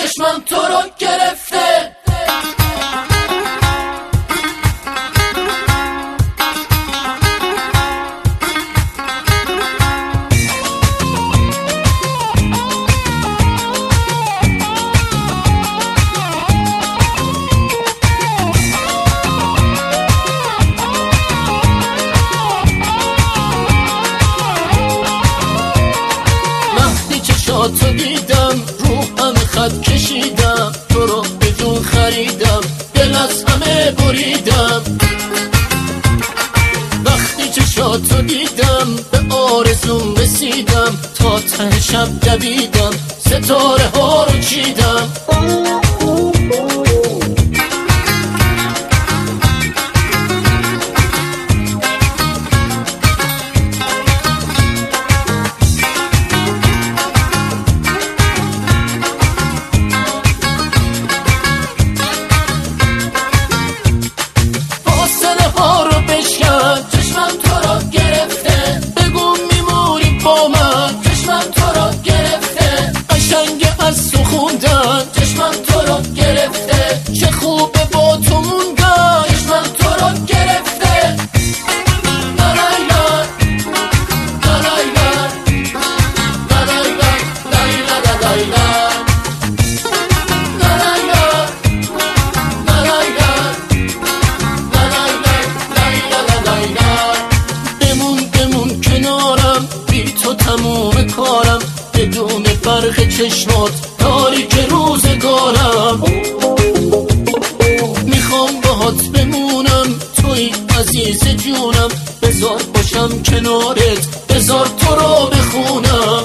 چشمم تو رو گرفته. تو دیدم روحم خط کشیدم، تو رو به جون خریدم، دل از همه بریدم. وقتی چشاتو دیدم به آرزوم رسیدم، تا ته شب دویدم، ستاره ها رو چیدم. چشمم تو رو گرفته، بگو میمونی با من. چشمم تو رو گرفته، قشنگ از تو خوندن. چشمم تو رو گرفته، چه خوبه با تو موندن. چشمم تو رو گرفته. لالایلا لالایلا لالایلا لالایلا لالایلا تو تموم کارم، بدون برق چشمات تاریک روزگارم. میخوام باهات بمونم، توی عزیز جونم. بذار باشم کنارت، بذار تو رو بخونم.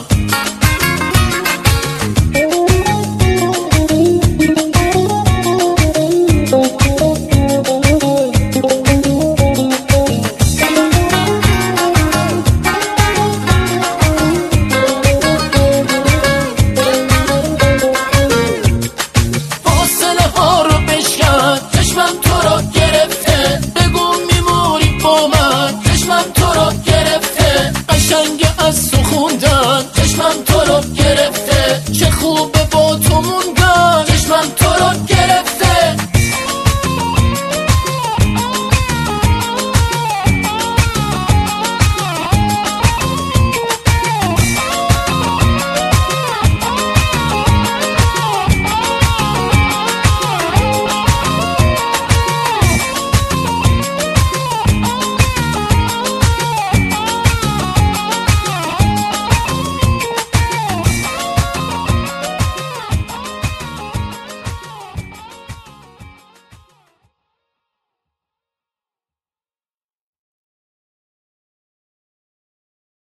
چشمم تو رو گرفته، بگو میمونی با من. چشمم تو رو گرفته، قشنگ از تو خوندن. چشمم تو رو گرفته، چه خوبه با تو موندن.